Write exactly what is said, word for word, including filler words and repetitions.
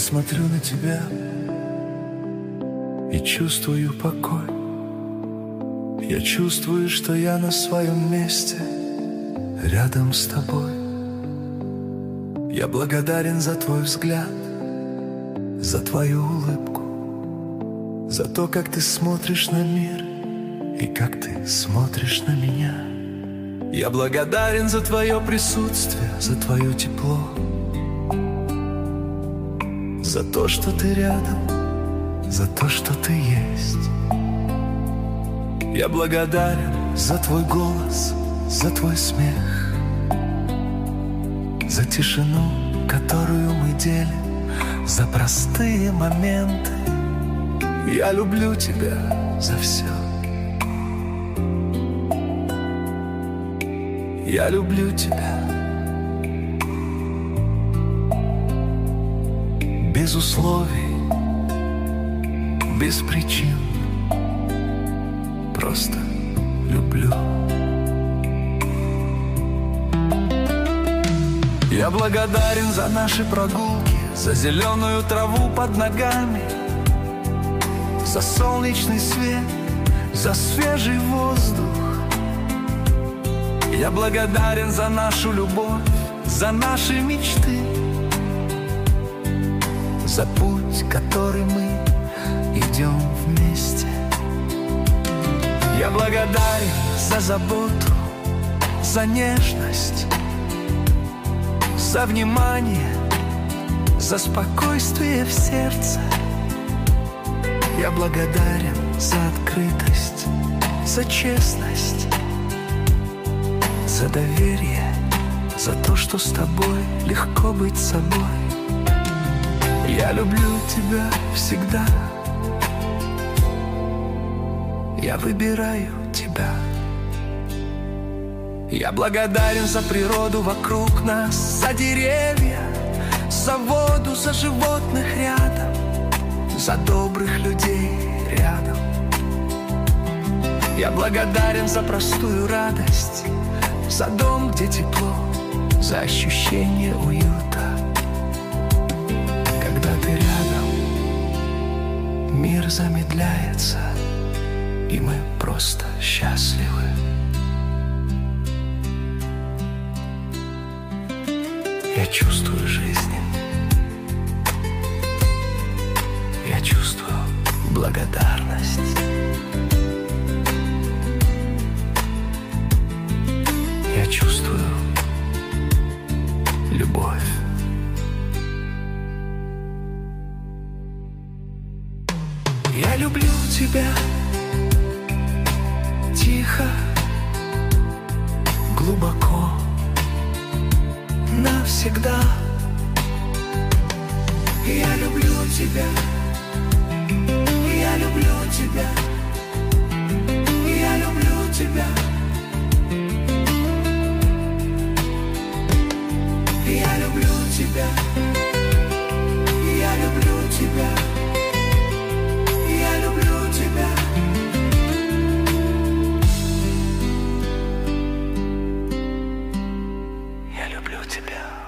смотрю на тебя и чувствую покой. Я чувствую, что я на своем месте рядом с тобой. Я благодарен за твой взгляд, за твою улыбку, за то, как ты смотришь на мир и как ты смотришь на меня. Я благодарен за твое присутствие, за твое тепло, за то, что ты рядом, за то, что ты есть. Я благодарен за твой голос, за твой смех, за тишину, которую мы делим, за простые моменты. Я люблю тебя за все. Я люблю тебя. Без условий, без причин, просто люблю. Я благодарен за наши прогулки, за зеленую траву под ногами, за солнечный свет, за свежий воздух. Я благодарен за нашу любовь, за наши мечты, за путь, который мы идем вместе. Я благодарен за заботу, за нежность, за внимание, за спокойствие в сердце. Я благодарен за открытость, за честность, за доверие, за то, что с тобой легко быть собой. Я люблю тебя всегда. Я выбираю тебя. Я благодарен за природу вокруг нас, за деревья, за воду, за животных рядом, за добрых людей рядом. Я благодарен за простую радость, за дом, где тепло, за ощущение уюта. Когда ты рядом, мир замедляется, и мы просто счастливы. Я чувствую жизнь. Я чувствую благодарность. Я чувствую любовь. Я люблю тебя тихо, глубоко, навсегда. Я люблю тебя. Я люблю тебя. Я люблю тебя. Я люблю тебя. Я люблю тебя. Я люблю тебя. Я люблю тебя.